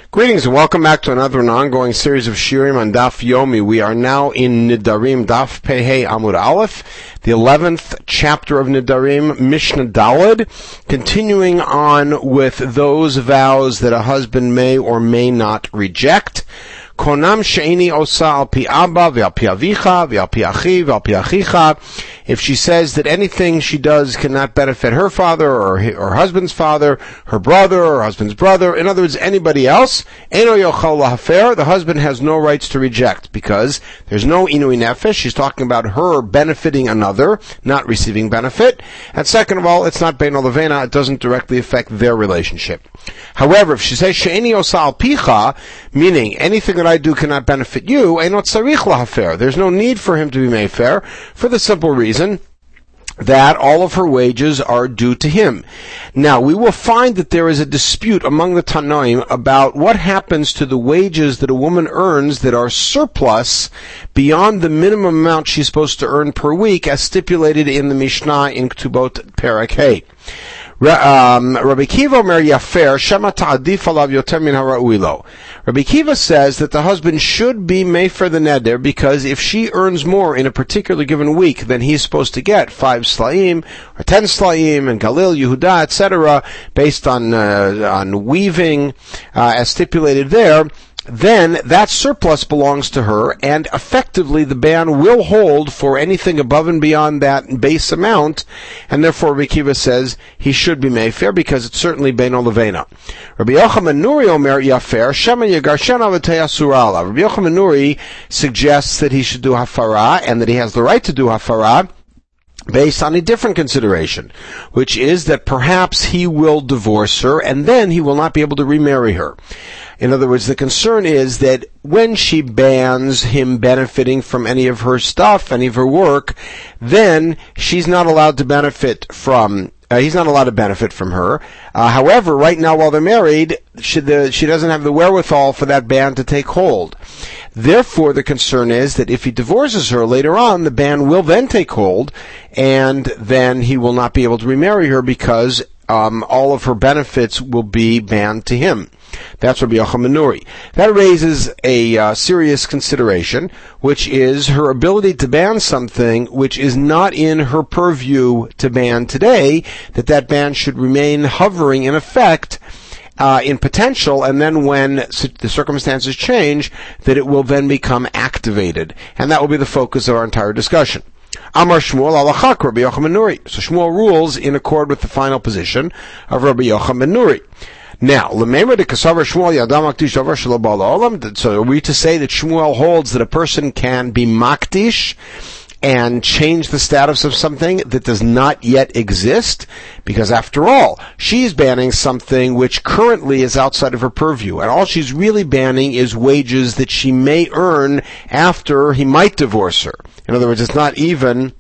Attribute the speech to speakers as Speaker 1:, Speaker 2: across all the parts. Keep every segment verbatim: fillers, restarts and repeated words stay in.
Speaker 1: Greetings and welcome back to another and ongoing series of Shirim on Daf Yomi. We are now in Nidarim, Daf Pehei Amud Aleph, the eleventh chapter of Nidarim, Mishnah Daled, continuing on with those vows that a husband may or may not reject. Konam she'eni osa al pi abba ve'al pi avicha ve'al pi achi ve'al pi achicha. If she says that anything she does cannot benefit her father or her husband's father, her brother or her husband's brother, in other words, anybody else, eno yochal lahafer, the husband has no rights to reject because there's no inui nefesh. She's talking about her benefiting another, not receiving benefit. And second of all, it's not beino levena, it doesn't directly affect their relationship. However, if she says she'eni osa al picha, meaning anything that I do cannot benefit you, einot tzarich lahafer, there's no need for him to be mayfair, for the simple reason that all of her wages are due to him. Now, we will find that there is a dispute among the Tanoim about what happens to the wages that a woman earns that are surplus beyond the minimum amount she's supposed to earn per week, as stipulated in the Mishnah in Ketubot Perek Hey. Um, Rabbi Kiva Omer Yafer Shema Ta'adif Alav Yoter Min Hara'ui Lo. Rabbi Kiva says that the husband should be mefer the neder because if she earns more in a particular given week than he's supposed to get, five slaim or ten slaim and Galil, Yehuda, et cetera, based on uh, on weaving uh, as stipulated there, then that surplus belongs to her, and effectively the ban will hold for anything above and beyond that base amount, and therefore Rabbi Kiva says he should be mayfair because it's certainly beino levena. Rabbi Yochanan Nuri Omer Yafer Shema Yegarshena V'Tei Asurala. Rabbi Yochanan Nuri suggests that he should do hafara, and that he has the right to do hafara, based on a different consideration, which is that perhaps he will divorce her, and then he will not be able to remarry her. In other words, the concern is that when she bans him benefiting from any of her stuff, any of her work, then she's not allowed to benefit from, uh, he's not allowed to benefit from her. Uh, however, right now while they're married, she, the, she doesn't have the wherewithal for that ban to take hold. Therefore, the concern is that if he divorces her later on, the ban will then take hold, and then he will not be able to remarry her because um, all of her benefits will be banned to him. That's Rabbi Yochanan Nuri. That raises a uh, serious consideration, which is her ability to ban something which is not in her purview to ban today, that that ban should remain hovering in effect Uh, in potential, and then when the circumstances change, that it will then become activated. And that will be the focus of our entire discussion. Amar Shmuel alachak Rabbi Yochanan Nuri. So Shmuel rules in accord with the final position of Rabbi Yochanan Nuri. Now, l'meimer de kasavar Shmuel yadam makdish davar shelo ba'al ha'olam. So are we to say that Shmuel holds that a person can be makdish and change the status of something that does not yet exist? Because after all, she's banning something which currently is outside of her purview, and all she's really banning is wages that she may earn after he might divorce her. In other words, it's not even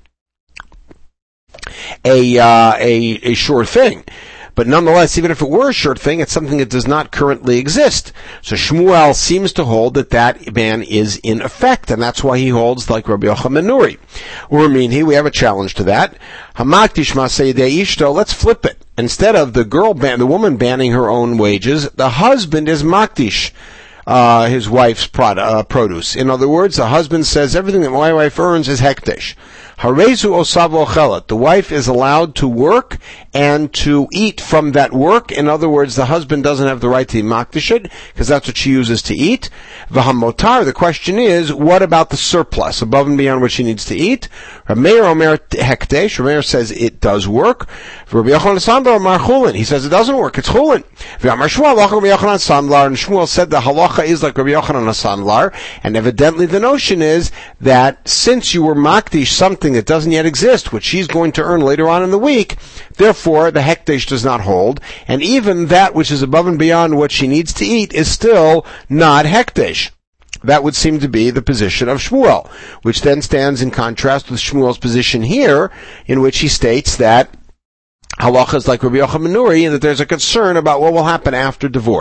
Speaker 1: a uh, a, a sure thing. But nonetheless, even if it were a sure thing, it's something that does not currently exist. So Shmuel seems to hold that that ban is in effect, and that's why he holds like Rabbi Yochanan Nuri. Or mean he, we have a challenge to that. Hamaktish masayidei ishto, let's flip it. Instead of the girl ban, the woman banning her own wages, the husband is maktish uh, his wife's prod, uh, produce. In other words, the husband says everything that my wife earns is hekdesh. Harezu osavo chelet. The wife is allowed to work and to eat from that work. In other words, the husband doesn't have the right to makdish it, because that's what she uses to eat. V'hamotar, the question is, what about the surplus, above and beyond what she needs to eat? Rameir omer hekdesh. Rameir says it does work. Rabbi Yochanan Sandlar Amar chulin. He says it doesn't work, it's chulin. V'amar Shmuel Rabbi Yochanan Sandlar. And Shmuel said the halacha is like Rabbi Yochanan Sandlar. And evidently the notion is that since you were makdish something that doesn't yet exist, which she's going to earn later on in the week, therefore the hekdesh does not hold, and even that which is above and beyond what she needs to eat is still not hekdesh. That would seem to be the position of Shmuel, which then stands in contrast with Shmuel's position here, in which he states that halacha is like Rabbi Yochanan Nuri, and that there's a concern about what will happen after divorce.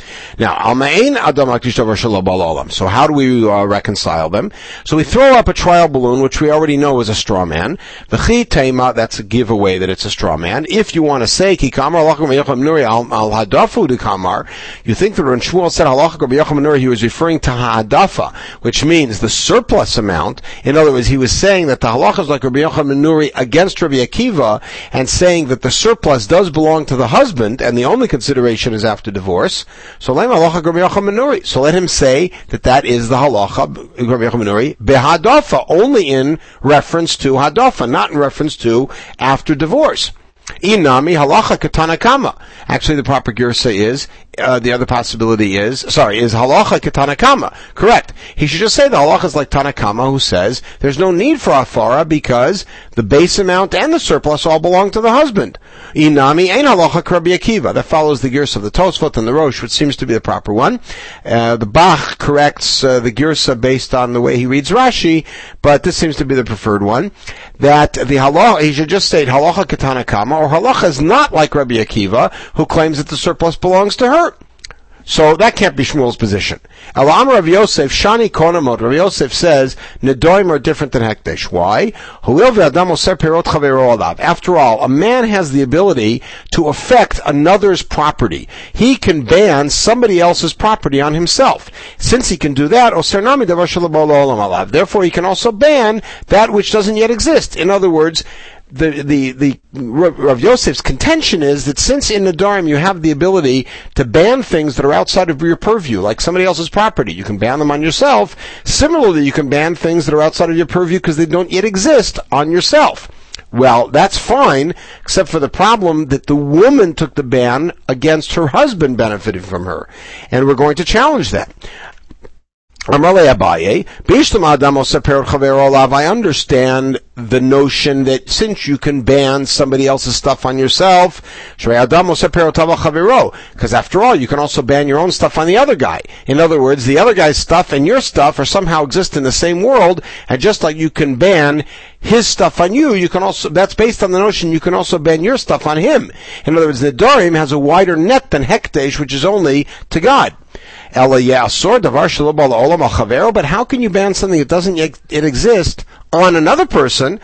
Speaker 1: Now, Almain Adam Makdish Davar Shelo Ba'al Olam. So how do we uh, reconcile them? So we throw up a trial balloon, which we already know is a straw man. V'chi Teima, that's a giveaway that it's a straw man. If you want to say, Ki Kamar Halacha Rabbi Yochanan ben Nuri al Hadafu de Kamar, you think that when Shmuel said Halacha Rabbi Yochanan ben Nuri, he was referring to Hadafa, which means the surplus amount. In other words, he was saying that the halacha is like Rabbi Yochanan ben Nuri against Rabbi Akiva, and saying that the surplus does belong to the husband, and the only consideration is after divorce. So let So let him say that that is the halacha, Rabbi Yochanan ben Nuri, behadafa, only in reference to hadafa, not in reference to after divorce. Inami halacha katanakama. Actually, the proper girsa is, uh, the other possibility is, sorry, is halacha katanakama. Correct. He should just say the halacha is like Tanakama, who says there's no need for afara because the base amount and the surplus all belong to the husband. Inami ein halacha Rabbi Akiva. That follows the girsa of the Tosfot and the Rosh, which seems to be the proper one. Uh, the Bach corrects uh, the girsa based on the way he reads Rashi, but this seems to be the preferred one. That the halacha, he should just state halacha katanakama, or halacha is not like Rabbi Akiva, who claims that the surplus belongs to her. So that can't be Shmuel's position. El Amar Rav Yosef, Shani Konamot, Rav Yosef says, Nedoim are different than Hekdesh. Why? After all, a man has the ability to affect another's property. He can ban somebody else's property on himself. Since he can do that, therefore he can also ban that which doesn't yet exist. In other words, The, the, the, Rav Yosef's contention is that since in Nadarim you have the ability to ban things that are outside of your purview, like somebody else's property, you can ban them on yourself. Similarly, you can ban things that are outside of your purview because they don't yet exist on yourself. Well, that's fine, except for the problem that the woman took the ban against her husband benefiting from her. And we're going to challenge that. I understand the notion that since you can ban somebody else's stuff on yourself, because after all, you can also ban your own stuff on the other guy. In other words, the other guy's stuff and your stuff are somehow exist in the same world, and just like you can ban his stuff on you, you can also, that's based on the notion you can also ban your stuff on him. In other words, the Nedarim has a wider net than Hekdesh, which is only to God. But how can you ban something that doesn't yet it exist on another person?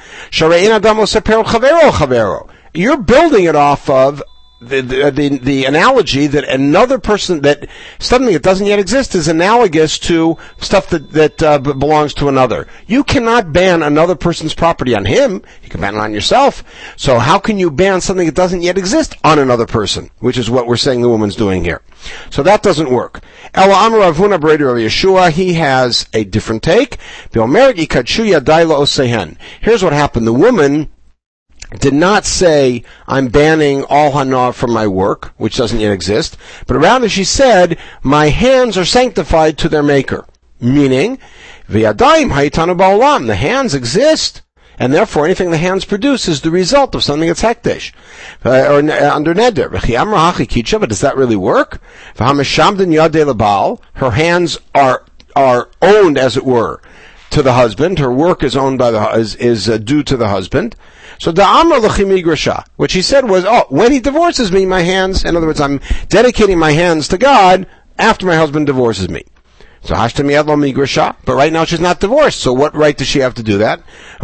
Speaker 1: You're building it off of the, the, the, the analogy that another person, that something that doesn't yet exist is analogous to stuff that, that uh, belongs to another. You cannot ban another person's property on him. You can ban it on yourself. So how can you ban something that doesn't yet exist on another person? Which is what we're saying the woman's doing here. So that doesn't work. Ela Amar Avuna Breder of Yeshua, he has a different take. Here's what happened. The woman did not say, I'm banning all hana from my work, which doesn't yet exist, but rather she said, my hands are sanctified to their maker. Meaning, v'yadayim haytanu ba'olam, the hands exist, and therefore anything the hands produce is the result of something that's hekdesh, uh, or uh, under neder. But does that really work? Her hands are, are owned, as it were, to the husband. Her work is owned by the, is, is uh, due to the husband. So the Amr L'chimigrasha, what she said was, oh, when he divorces me, my hands, in other words, I'm dedicating my hands to God after my husband divorces me. So Hashtami Adlo Migrasha, but right now she's not divorced, so what right does she have to do that?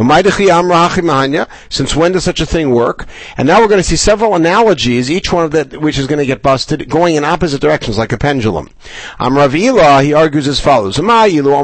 Speaker 1: Since when does such a thing work? And now we're going to see several analogies, each one of that which is going to get busted, going in opposite directions like a pendulum. Amrav Ila, he argues as follows. A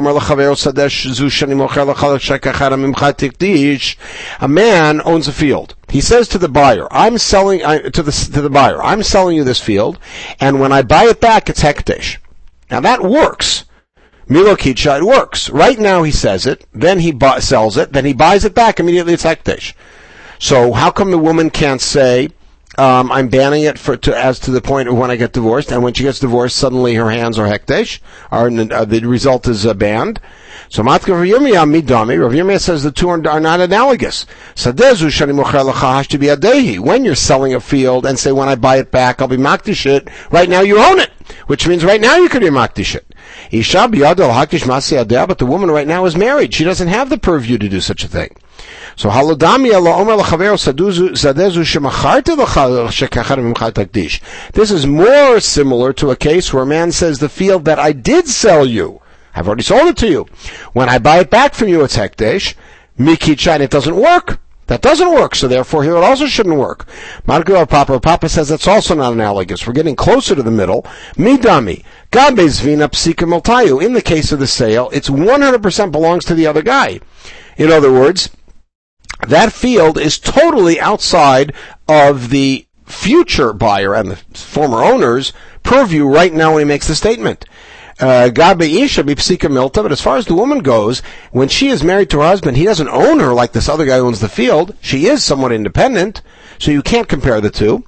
Speaker 1: man owns a field. He says to the buyer, I'm selling, uh, to the, to the buyer, I'm selling you this field, and when I buy it back, it's hekdesh. Now that works. Milokitcha, it works. Right now he says it, then he bu- sells it, then he buys it back, immediately it's hekdesh. So how come the woman can't say, um, I'm banning it for to, as to the point of when I get divorced, and when she gets divorced, suddenly her hands are hekdesh, or uh, the result is uh, banned? So Matka Rav Yirmiyah midami, Rav Yirmiyah says the two are, are not analogous. Sadezu shani mocher lecha hashti biyadehi. When you're selling a field and say, when I buy it back, I'll be makdish it, right now you own it. Which means right now you could be makdish it. Isha biyado hakish masi adeh, but the woman right now is married. She doesn't have the purview to do such a thing. So halodami ala omer l'chavero sadezu shemacharti l'shekachad mimcha takdish. This is more similar to a case where a man says, the field that I did sell you, I've already sold it to you. When I buy it back from you, it's hekdesh. Mikitcha, and it doesn't work. That doesn't work, so therefore here it also shouldn't work. Margir Papa, Papa says that's also not analogous. We're getting closer to the middle. Midami, Gabez Vina Psika Multayu. In the case of the sale, it's one hundred percent belongs to the other guy. In other words, that field is totally outside of the future buyer and the former owner's purview right now when he makes the statement. Uh, Gabe Isha be Psika Milta, but as far as the woman goes, when she is married to her husband, he doesn't own her like this other guy owns the field. She is somewhat independent, so you can't compare the two.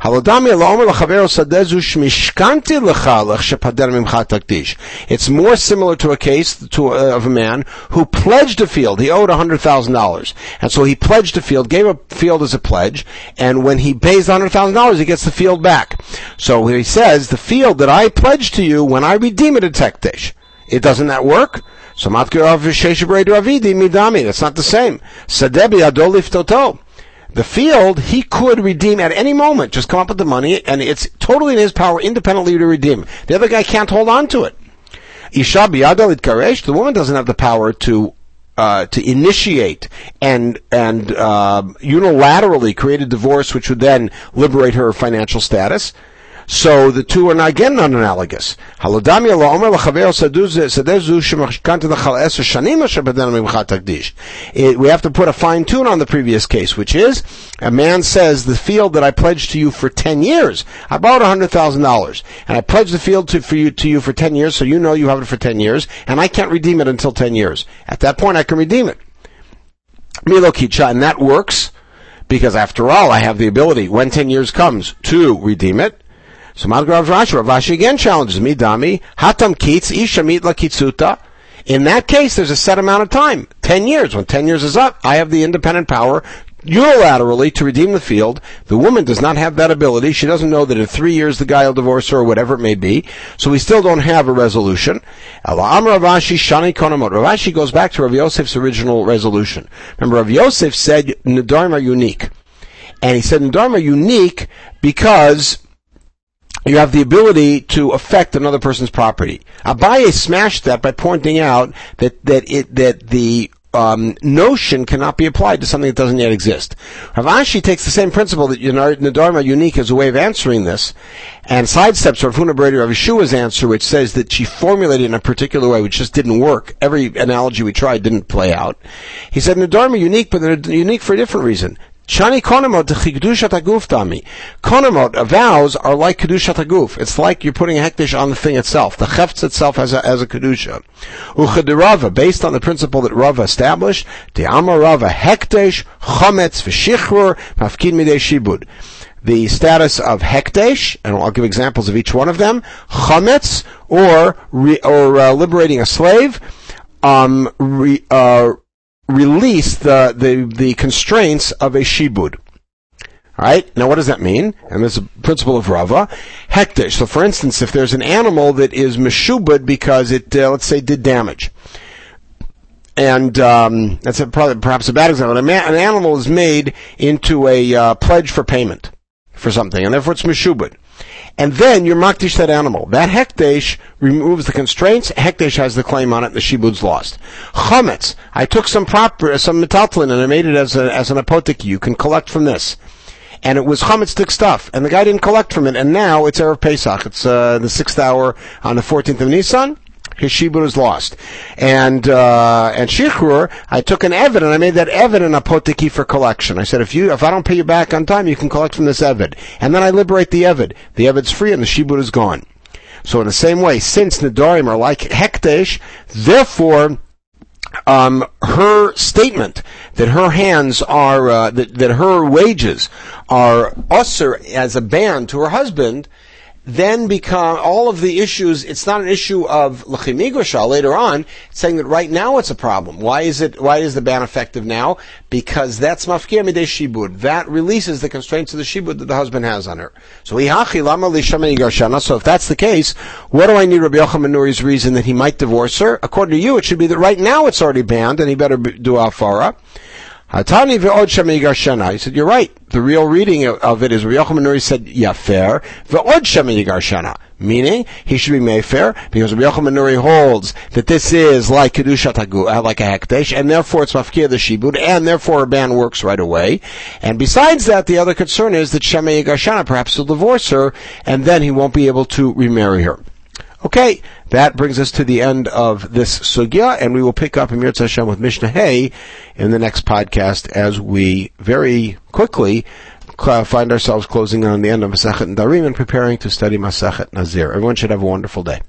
Speaker 1: It's more similar to a case to, uh, of a man who pledged a field. He owed one hundred thousand dollars. And so he pledged a field, gave a field as a pledge, and when he pays one hundred thousand dollars, he gets the field back. So he says, the field that I pledged to you, when I redeem it, it's hekdesh. It doesn't that work? So matkirav sheshibrei ravidi midami. That's not the same. Sadebi adolif toto. The field, he could redeem at any moment. Just come up with the money, and it's totally in his power independently to redeem. The other guy can't hold on to it. Isha biyadal itkaresh, the woman doesn't have the power to uh, to initiate and and uh, unilaterally create a divorce which would then liberate her financial status. So the two are not, again, not analogous. We have to put a fine tune on the previous case, which is, a man says, the field that I pledged to you for ten years, I borrowed one hundred thousand dollars, and I pledged the field to, for you, to you for ten years, so you know you have it for ten years, and I can't redeem it until ten years. At that point, I can redeem it. And that works, because after all, I have the ability, when ten years comes, to redeem it. So Madhgarav Rashi, Rav Ashi again challenges me, Dami, Hatam Kitz, Isha Mitla Kitsuta. In that case, there's a set amount of time. Ten years. When ten years is up, I have the independent power unilaterally to redeem the field. The woman does not have that ability. She doesn't know that in three years the guy will divorce her or whatever it may be. So we still don't have a resolution. Rav Ashi Shani Konamot. Rav Ashi goes back to Rav Yosef's original resolution. Remember, Rav Yosef said Nedarim are unique. And he said Nedarim are unique because you have the ability to affect another person's property. Abaye smashed that by pointing out that that it that the um, notion cannot be applied to something that doesn't yet exist. Rav Ashi takes the same principle that Nedarim are unique as a way of answering this, and sidesteps Rav Huna Breder Rav Yeshua's answer, which says that she formulated in a particular way which just didn't work. Every analogy we tried didn't play out. He said Nedarim are unique, but they're unique for a different reason. Shani konamot kedushat haguf dami. Konamot, vows, are like kedushat haguf. It's like you're putting a hekdesh on the thing itself. The cheftz itself has a, as a kedusha. Uchedirava, based on the principle that Rava established, the Amar Rava hekdesh, chometz, v'shichrur, mafkin midei shibud. The status of hekdesh, and I'll give examples of each one of them, chometz, or, re, or uh, liberating a slave, um, re, uh, release the, the, the constraints of a shibud. Alright? Now what does that mean? And there's a principle of Rava. Hekdesh. So for instance, if there's an animal that is meshubud because it, uh, let's say, did damage. And, um, that's a, probably, perhaps a bad example. An, an animal is made into a, uh, pledge for payment for something, and therefore it's meshubud. And then you're makdish that animal. That hekdesh removes the constraints. Hekdesh has the claim on it, and the shibud's lost. Chometz. I took some proper, some metaltlin, and I made it as a, as an apotheke. You can collect from this. And it was chometz stuff, and the guy didn't collect from it, and now it's Erev Pesach. It's, uh, the sixth hour on the fourteenth of Nisan. His shibud is lost. And, uh, and shichrur, I took an eved and I made that eved an apotheke for collection. I said, if you, if I don't pay you back on time, you can collect from this eved. And then I liberate the eved. The eved's free and the shibud is gone. So in the same way, since Nedarim are like hekdesh, therefore, um, her statement that her hands are, uh, that, that her wages are usher as a ban to her husband, then become all of the issues. It's not an issue of l'chimigosha later on, saying that right now it's a problem. Why is it? Why is the ban effective now? Because that's mafkia midei shibud. That releases the constraints of the shibud that the husband has on her. So ihachi lama lishamei garshana. So if that's the case, what do I need Rabbi Yochanan Nuri's reason that he might divorce her? According to you, it should be that right now it's already banned, and he better do afara. Hatani ve'od shema yigar shana. He said, you're right. The real reading of, of it is Rabbi Yochanan ben Nuri said, yafer, ve'od shema yigar shana. Meaning, he should be Mayfair, because Rabbi Yochanan ben Nuri holds that this is like Kedushat Hagu, like a Hekdesh, and therefore it's Mafkir the Shibud, and therefore a ban works right away. And besides that, the other concern is that Shema Yigar Shana, perhaps he'll divorce her, and then he won't be able to remarry her. Okay, that brings us to the end of this sugya, and we will pick up in Mirz Hashem with Mishnah Hay in the next podcast as we very quickly find ourselves closing on the end of Masechet Nedarim and preparing to study Masechet Nazir. Everyone should have a wonderful day.